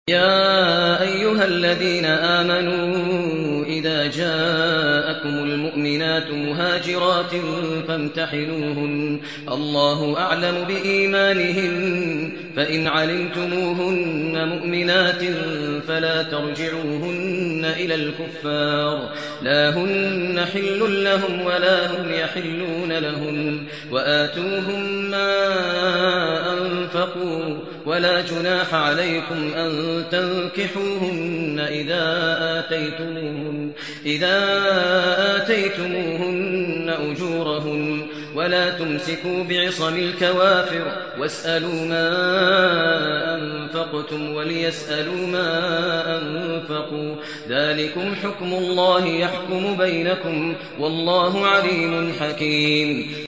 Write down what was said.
يا أيها الذين آمنوا إذا جاءكم المؤمنات مهاجرات فامتحنوهن الله أعلم بإيمانهن فإن علمتموهن مؤمنات فلا ترجعوهن إلى الكفار لا هن حل لهم ولا هم يحلون لهن وآتوهم ما أنفقوا ولا جناح عليكم أن تنكحوهن إذا آتيتموهن أجورهن ولا تمسكوا بعصم الكوافر واسألوا ما أنفقتم وليسألوا ما أنفقوا ذلكم حكم الله يحكم بينكم والله عليم حكيم.